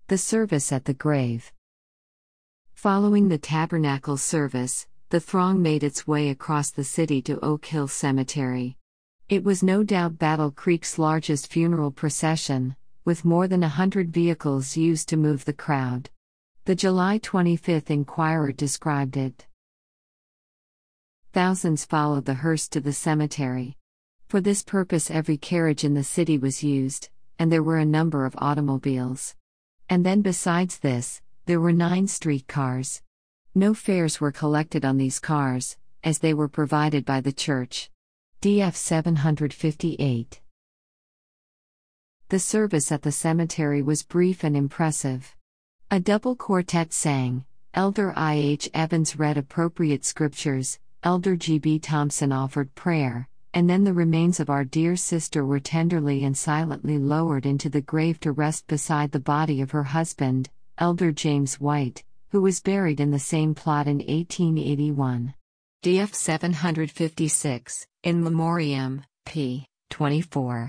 The service at the grave. Following the tabernacle service, the throng made its way across the city to Oak Hill Cemetery. It was no doubt Battle Creek's largest funeral procession, with more than 100 vehicles used to move the crowd. The July 25 Inquirer described it. Thousands followed the hearse to the cemetery. For this purpose, every carriage in the city was used, and there were a number of automobiles. And then, besides this, there were 9 streetcars. No fares were collected on these cars, as they were provided by the church. DF 758. The service at the cemetery was brief and impressive. A double quartet sang, Elder I.H. Evans read appropriate scriptures, Elder G.B. Thompson offered prayer, and then the remains of our dear sister were tenderly and silently lowered into the grave to rest beside the body of her husband, Elder James White, who was buried in the same plot in 1881. DF 756, In Memoriam, p. 24.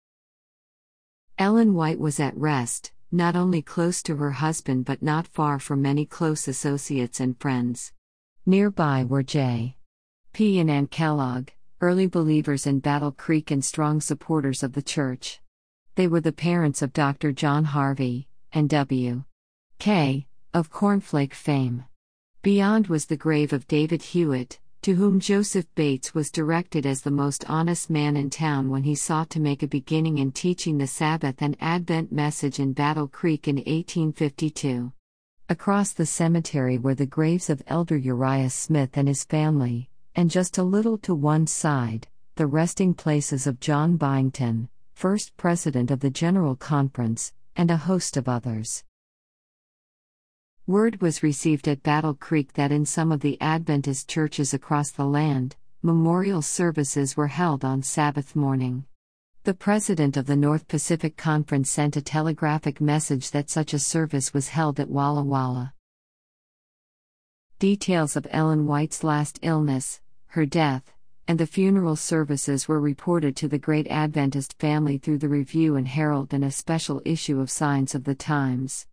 Ellen White was at rest, not only close to her husband but not far from many close associates and friends. Nearby were J. P. and Ann Kellogg, early believers in Battle Creek and strong supporters of the church. They were the parents of Dr. John Harvey, and W. K. of Cornflake fame. Beyond was the grave of David Hewitt, to whom Joseph Bates was directed as the most honest man in town when he sought to make a beginning in teaching the Sabbath and Advent message in Battle Creek in 1852. Across the cemetery were the graves of Elder Uriah Smith and his family, and just a little to one side, the resting places of John Byington, first president of the General Conference, and a host of others. Word was received at Battle Creek that in some of the Adventist churches across the land, memorial services were held on Sabbath morning. The president of the North Pacific Conference sent a telegraphic message that such a service was held at Walla Walla. Details of Ellen White's last illness, her death, and the funeral services were reported to the Great Adventist family through the Review and Herald and a special issue of Signs of the Times.